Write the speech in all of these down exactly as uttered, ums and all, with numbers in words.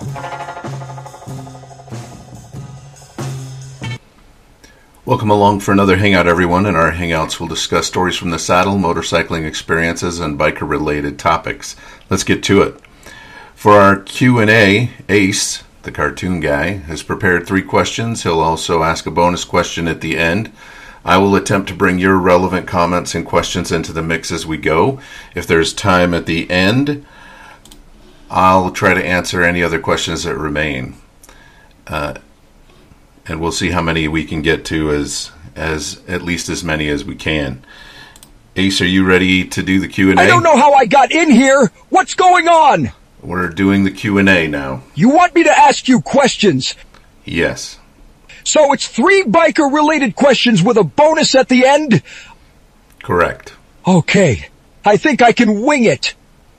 Welcome along for another Hangout, everyone. In our Hangouts, we'll discuss stories from the saddle, motorcycling experiences, and biker-related topics. Let's get to it. For our Q and A, Ace, the cartoon guy, has prepared three questions. He'll also ask a bonus question at the end. I will attempt to bring your relevant comments and questions into the mix as we go. If there's time at the end, I'll try to answer any other questions that remain. Uh, and we'll see how many we can get to, as as at least as many as we can. Ace, are you ready to do the Q and A? I don't know how I got in here. What's going on? We're doing the Q and A now. You want me to ask you questions? Yes. So it's three biker-related questions with a bonus at the end? Correct. Okay. I think I can wing it.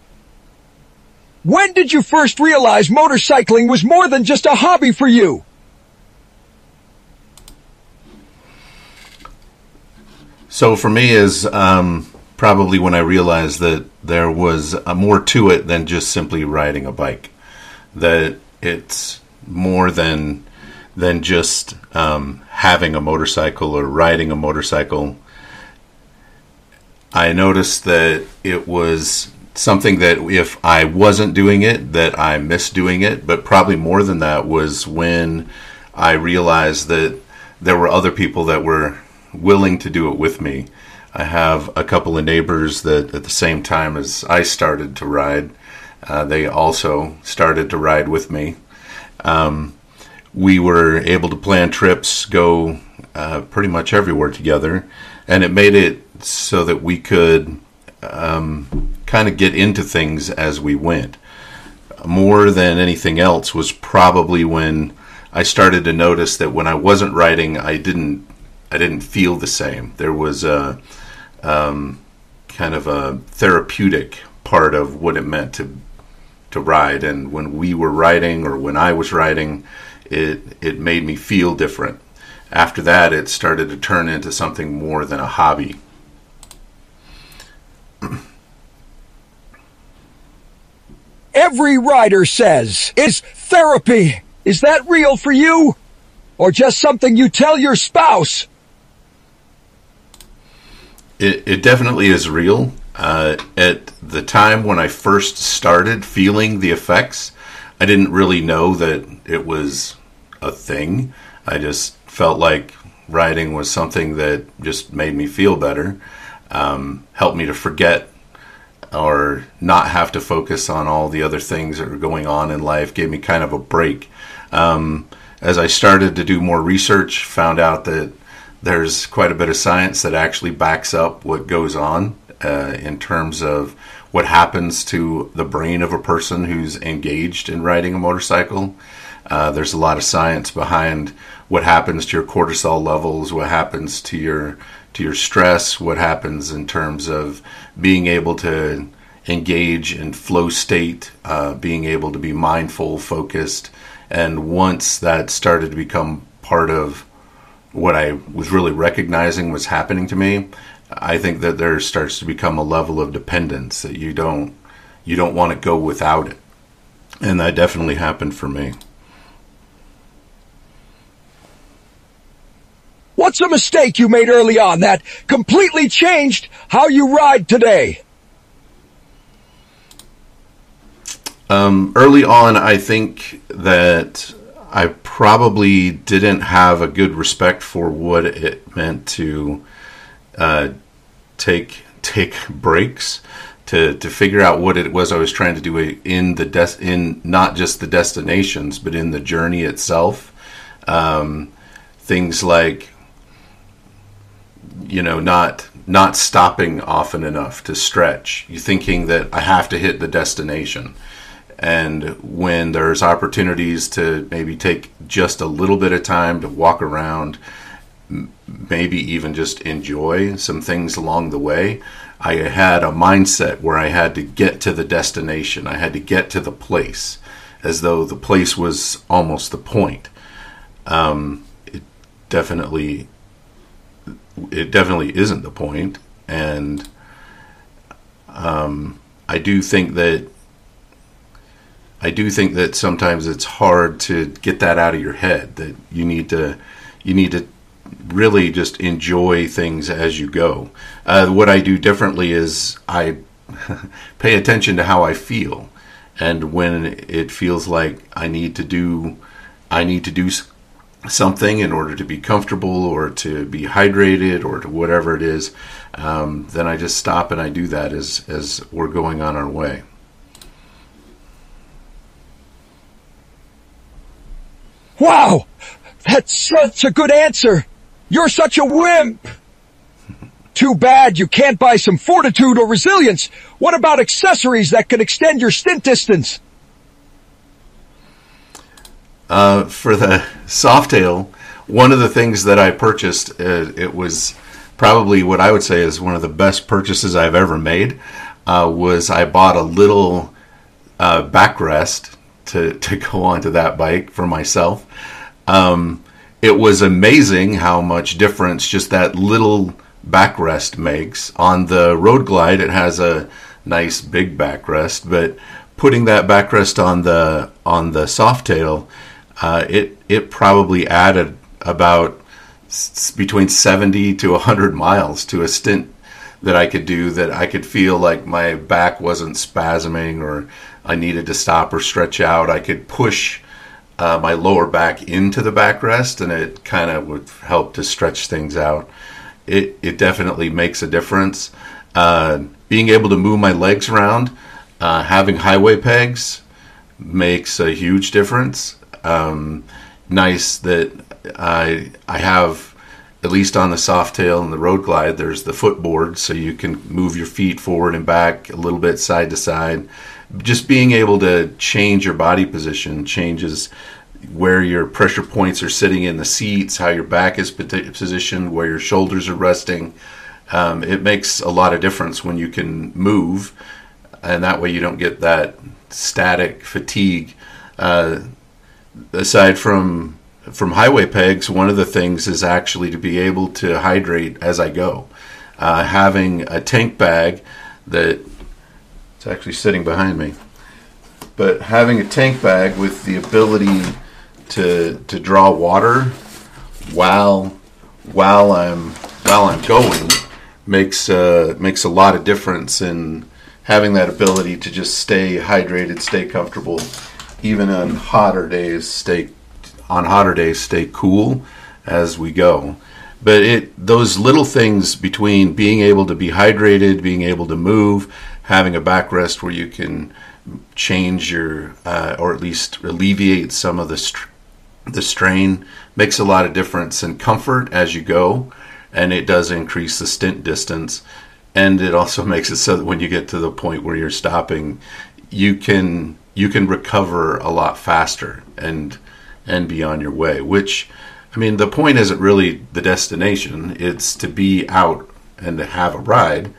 When did you first realize motorcycling was more than just a hobby for you? So for me is um, probably when I realized that there was a more to it than just simply riding a bike. That it's more than than just um, having a motorcycle or riding a motorcycle. I noticed that it was something that if I wasn't doing it, that I missed doing it. But probably more than that was when I realized that there were other people that were willing to do it with me. I have a couple of neighbors that at the same time as I started to ride, uh, they also started to ride with me. Um, we were able to plan trips, go uh, pretty much everywhere together, and it made it so that we could um, kind of get into things as we went. More than anything else was probably when I started to notice that when I wasn't riding, I didn't I didn't feel the same. There was a um, kind of a therapeutic part of what it meant to to ride, and when we were riding or when I was riding, it it made me feel different. After that, it started to turn into something more than a hobby. Every rider says it's therapy. Is that real for you? Or just something you tell your spouse? It, it definitely is real. Uh, at the time when I first started feeling the effects, I didn't really know that it was a thing. I just felt like riding was something that just made me feel better, um, helped me to forget or not have to focus on all the other things that were going on in life, gave me kind of a break. Um, as I started to do more research, found out that there's quite a bit of science that actually backs up what goes on uh, in terms of what happens to the brain of a person who's engaged in riding a motorcycle. Uh, there's a lot of science behind what happens to your cortisol levels, what happens to your to your stress, what happens in terms of being able to engage in flow state, uh, being able to be mindful, focused. And once that started to become part of what I was really recognizing was happening to me, I think that there starts to become a level of dependence that you don't you don't want to go without it. And that definitely happened for me. What's a mistake you made early on that completely changed how you ride today? Um, early on, I think that I probably didn't have a good respect for what it meant to uh, take take breaks, to to figure out what it was I was trying to do in the des- in not just the destinations, but in the journey itself. Um, things like, you know, not not stopping often enough to stretch. You thinking that I have to hit the destination. And when there's opportunities to maybe take just a little bit of time to walk around, m- maybe even just enjoy some things along the way, I had a mindset where I had to get to the destination. I had to get to the place, as though the place was almost the point. Um, it definitely, it definitely isn't the point. And um, I do think that I do think that sometimes it's hard to get that out of your head, that you need to you need to really just enjoy things as you go. Uh, what I do differently is I pay attention to how I feel, and when it feels like I need to do I need to do something in order to be comfortable or to be hydrated or to whatever it is, um, then I just stop and I do that as as we're going on our way. Wow! That's such a good answer! You're such a wimp! Too bad you can't buy some fortitude or resilience. What about accessories that can extend your stint distance? Uh, for the Softail, one of the things that I purchased, uh, it was probably what I would say is one of the best purchases I've ever made, uh, was I bought a little uh, backrest to, to go onto that bike for myself. Um, it was amazing how much difference just that little backrest makes. On the Road Glide, it has a nice big backrest, but putting that backrest on the on the Softail, uh, it it probably added about s- between seventy to one hundred miles to a stint that I could do, that I could feel like my back wasn't spasming or I needed to stop or stretch out. I could push uh, my lower back into the backrest, and it kind of would help to stretch things out. It it definitely makes a difference. Uh, being able to move my legs around, uh, having highway pegs makes a huge difference. Um, nice that I I have, at least on the Softail and the Road Glide, there's the footboard, so you can move your feet forward and back a little bit, side to side. Just being able to change your body position changes where your pressure points are sitting in the seats, how your back is positioned, where your shoulders are resting. Um, it makes a lot of difference when you can move, and that way you don't get that static fatigue. Uh, aside from from highway pegs, one of the things is actually to be able to hydrate as I go. Uh, having a tank bag that, it's actually sitting behind me, but having a tank bag with the ability to to draw water while while I'm while I'm going makes uh, makes a lot of difference in having that ability to just stay hydrated, stay comfortable, even on hotter days. Stay on hotter days, stay cool as we go. But it those little things between being able to be hydrated, being able to move, having a backrest where you can change your uh, or at least alleviate some of the str- the strain makes a lot of difference in comfort as you go, and it does increase the stint distance. And it also makes it so that when you get to the point where you're stopping, you can you can recover a lot faster and and be on your way. Which, I mean, the point isn't really the destination; it's to be out and to have a ride.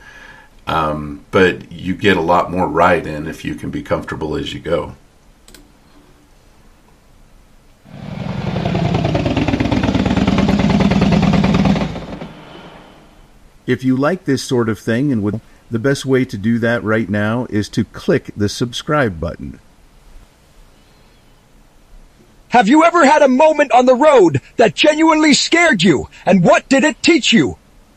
Um, but you get a lot more ride in if you can be comfortable as you go. If you like this sort of thing and would, the best way to do that right now is to click the subscribe button. Have you ever had a moment on the road that genuinely scared you? And what did it teach you?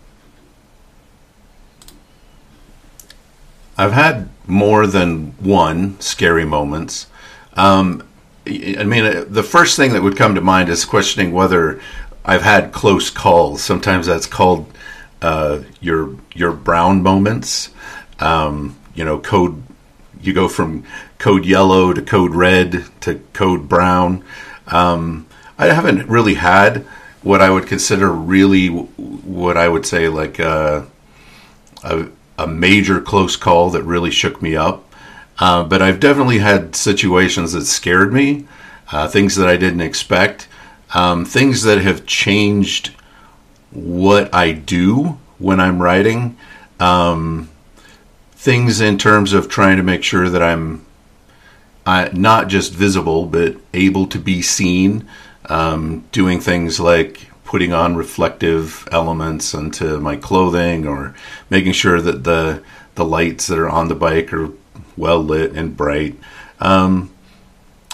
I've had more than one scary moments. Um, I mean, the first thing that would come to mind is questioning whether I've had close calls. Sometimes that's called uh, your your brown moments. Um, you know, code. You go from code yellow to code red to code brown. Um, I haven't really had what I would consider really what I would say like a, a, a major close call that really shook me up. Uh, but I've definitely had situations that scared me, uh, things that I didn't expect, um, things that have changed what I do when I'm writing, um, things in terms of trying to make sure that I'm uh, not just visible, but able to be seen, um, doing things like putting on reflective elements onto my clothing or making sure that the the lights that are on the bike are well lit and bright. Um,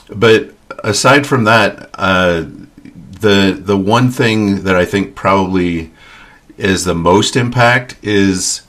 But aside from that, uh, the the one thing that I think probably is the most impact is,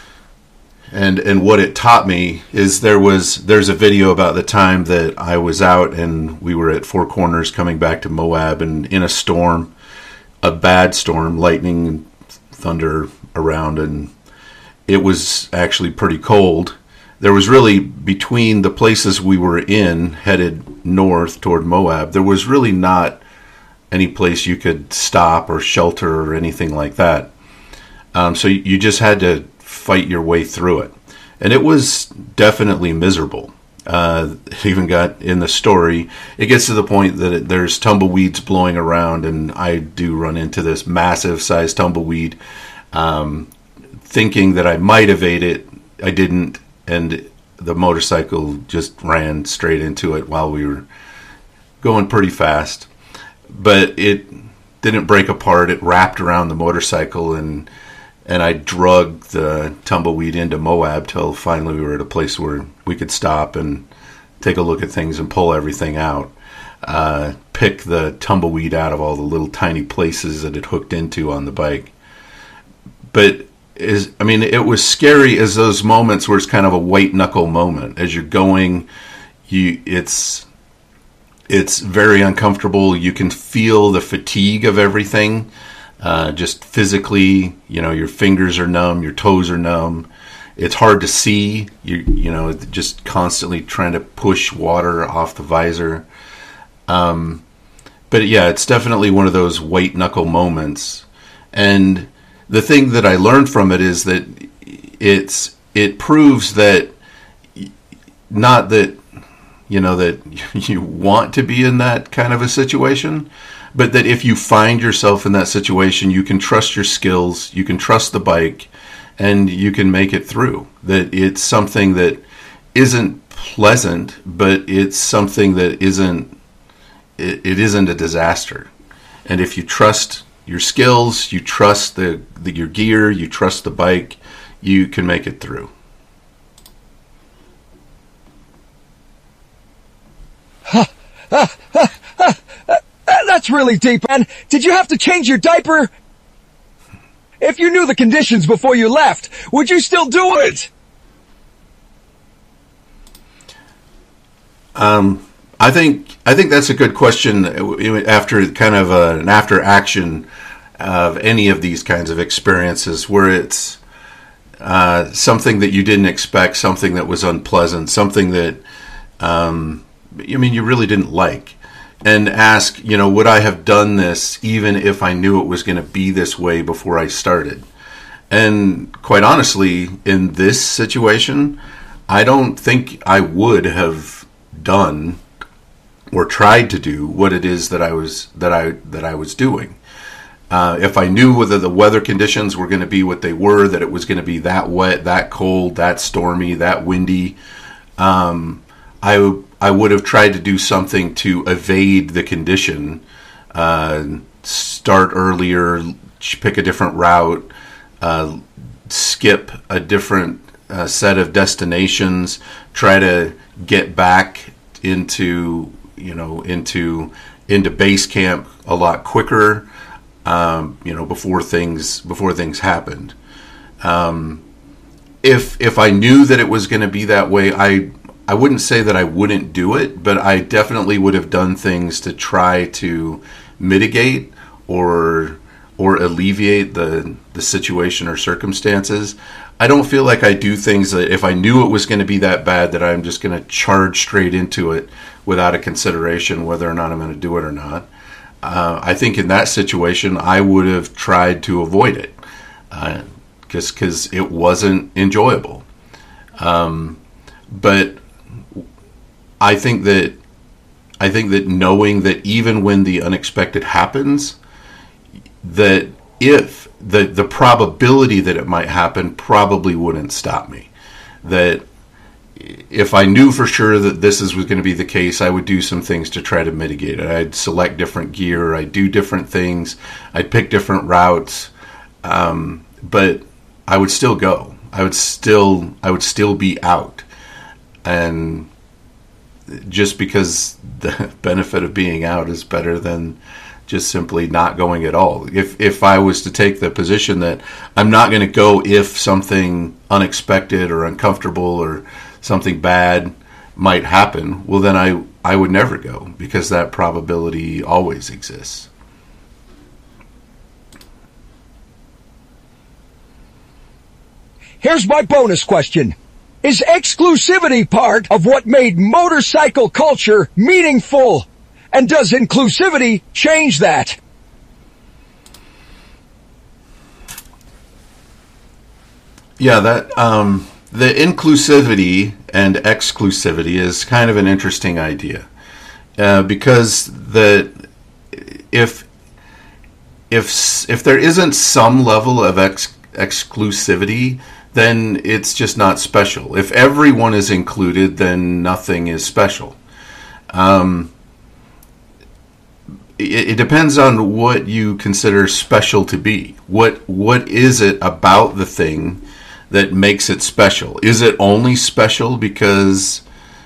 and and what it taught me is there was there's a video about the time that I was out and we were at Four Corners coming back to Moab, and in a storm, a bad storm, lightning and thunder around, and it was actually pretty cold. There was really, between the places we were in, headed north toward Moab, there was really not any place you could stop or shelter or anything like that. Um, so you just had to fight your way through it. And it was definitely miserable. Uh, it even got in the story, it gets to the point that it, there's tumbleweeds blowing around, and I do run into this massive sized tumbleweed, um, thinking that I might evade it. I didn't. And the motorcycle just ran straight into it while we were going pretty fast. But it didn't break apart. It wrapped around the motorcycle, and and I drug the tumbleweed into Moab till finally we were at a place where we could stop and take a look at things and pull everything out. Uh, pick the tumbleweed out of all the little tiny places that it hooked into on the bike. But is I mean, it was scary as those moments where it's kind of a white knuckle moment as you're going. You, it's it's very uncomfortable. You can feel the fatigue of everything, uh, just physically. You know, your fingers are numb, your toes are numb. It's hard to see. You you know, just constantly trying to push water off the visor. Um, but yeah, it's definitely one of those white knuckle moments, and the thing that I learned from it is that it's it proves that, not that, you know, that you want to be in that kind of a situation, but that if you find yourself in that situation, you can trust your skills, you can trust the bike, and you can make it through. That it's something that isn't pleasant, but it's something that isn't it, it isn't a disaster. And if you trust your skills, you trust the, the your gear, you trust the bike, you can make it through. That's really deep, man. Did you have to change your diaper? If you knew the conditions before you left, would you still do it? Um, I think I think that's a good question. After kind of a, an after action of any of these kinds of experiences, where it's uh, something that you didn't expect, something that was unpleasant, something that um, I mean you really didn't like, and ask, you know, would I have done this even if I knew it was going to be this way before I started? And quite honestly, in this situation, I don't think I would have done or tried to do what it is that I was that I that I was doing. Uh, if I knew whether the weather conditions were going to be what they were, that it was going to be that wet, that cold, that stormy, that windy, um, I I would have tried to do something to evade the condition. Uh, start earlier, pick a different route, uh, skip a different uh, set of destinations, try to get back into you know into into base camp a lot quicker. Um, you know, before things before things happened. Um, if if I knew that it was going to be that way, I I wouldn't say that I wouldn't do it, but I definitely would have done things to try to mitigate or or alleviate the the situation or circumstances. I don't feel like I do things that if I knew it was going to be that bad, that I'm just going to charge straight into it without a consideration whether or not I'm going to do it or not. Uh, I think in that situation, I would have tried to avoid it, uh, just because it wasn't enjoyable. Um, but I think that I think that knowing that even when the unexpected happens, that if the the probability that it might happen probably wouldn't stop me. That if I knew for sure that this is was going to be the case, I would do some things to try to mitigate it. I'd select different gear. I'd do different things. I'd pick different routes. Um, but I would still go. I would still I would still be out. And just because the benefit of being out is better than just simply not going at all. If if I was to take the position that I'm not going to go if something unexpected or uncomfortable or something bad might happen, well, then I, I would never go, because that probability always exists. Here's my bonus question. Is exclusivity part of what made motorcycle culture meaningful? And does inclusivity change that? Yeah, that um, the inclusivity and exclusivity is kind of an interesting idea, uh, because the if if if there isn't some level of ex- exclusivity, then it's just not special. If everyone is included, then nothing is special. Um, it, it depends on what you consider special to be. What what is it about the thing that makes it special? Is it only special because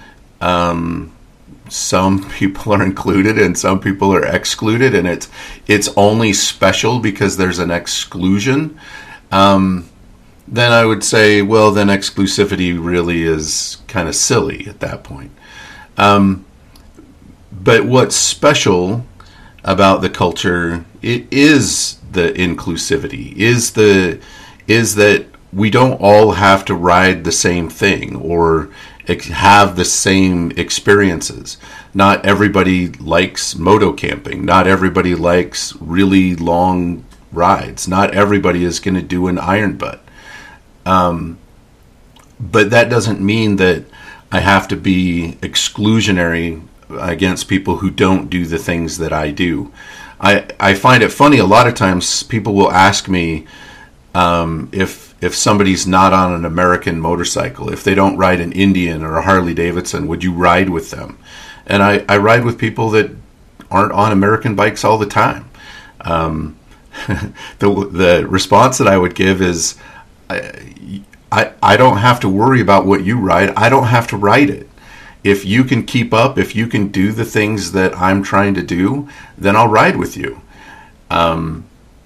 um, some people are included and some people are excluded, and it's it's only special because there's an exclusion? Um, then I would say, well, then exclusivity really is kind of silly at that point. Um, but what's special about the culture, it is the inclusivity, is the is that we don't all have to ride the same thing or ex- have the same experiences. Not everybody likes moto camping. Not everybody likes really long rides. Not everybody is going to do an iron butt. Um, but that doesn't mean that I have to be exclusionary against people who don't do the things that I do. I, I find it funny, a lot of times people will ask me um, if if somebody's not on an American motorcycle, if they don't ride an Indian or a Harley Davidson, would you ride with them? And I, I ride with people that aren't on American bikes all the time. Um, the the response that I would give is, I, I I don't have to worry about what you ride. I don't have to ride it. If you can keep up, if you can do the things that I'm trying to do, then I'll ride with you. Um,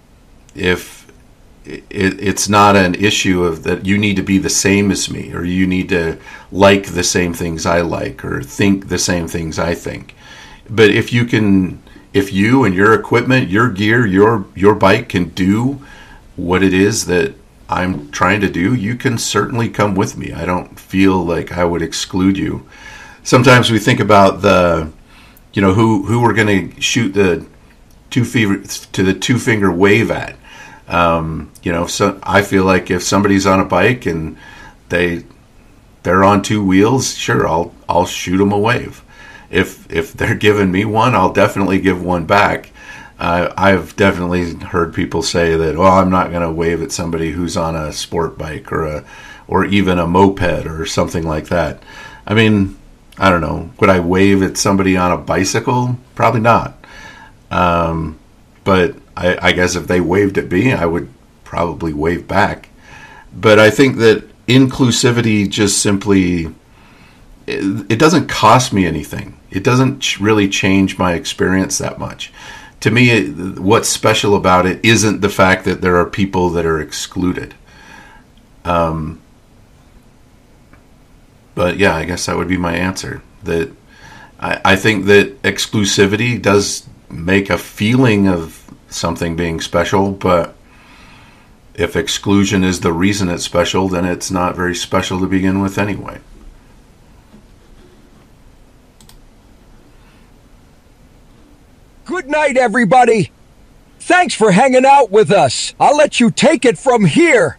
if it, it's not an issue of that you need to be the same as me, or you need to like the same things I like, or think the same things I think. But if you can, if you and your equipment, your gear, your your bike can do what it is that I'm trying to do, you can certainly come with me. I don't feel like I would exclude you. Sometimes we think about the, you know, who who we're going to shoot the two finger to the two finger wave at. Um, you know, so I feel like if somebody's on a bike and they they're on two wheels, sure, I'll I'll shoot them a wave. If if they're giving me one, I'll definitely give one back. Uh, I've definitely heard people say that, well, I'm not going to wave at somebody who's on a sport bike or a or even a moped or something like that. I mean, I don't know. Would I wave at somebody on a bicycle? Probably not. Um, but I, I guess if they waved at me, I would probably wave back. But I think that inclusivity just simply, it, it doesn't cost me anything. It doesn't really change my experience that much. To me, it, what's special about it isn't the fact that there are people that are excluded. Um, but yeah, I guess that would be my answer. That I, I think that exclusivity does make a feeling of something being special, but if exclusion is the reason it's special, then it's not very special to begin with anyway. Good night, everybody. Thanks for hanging out with us. I'll let you take it from here.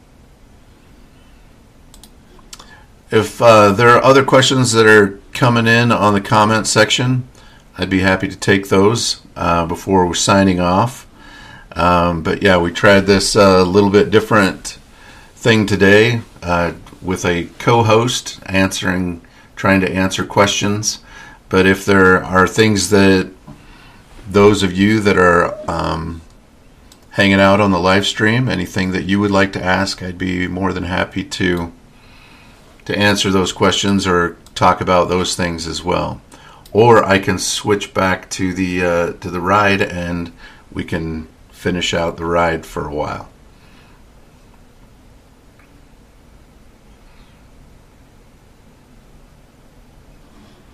If uh, there are other questions that are coming in on the comment section, I'd be happy to take those uh, before we're signing off. Um, but yeah, we tried this a uh, little bit different thing today uh, with a co-host answering, trying to answer questions. But if there are things that those of you that are um, hanging out on the live stream, anything that you would like to ask, I'd be more than happy to to answer those questions or talk about those things as well. or I can switch back to the uh, to the ride and we can finish out the ride for a while.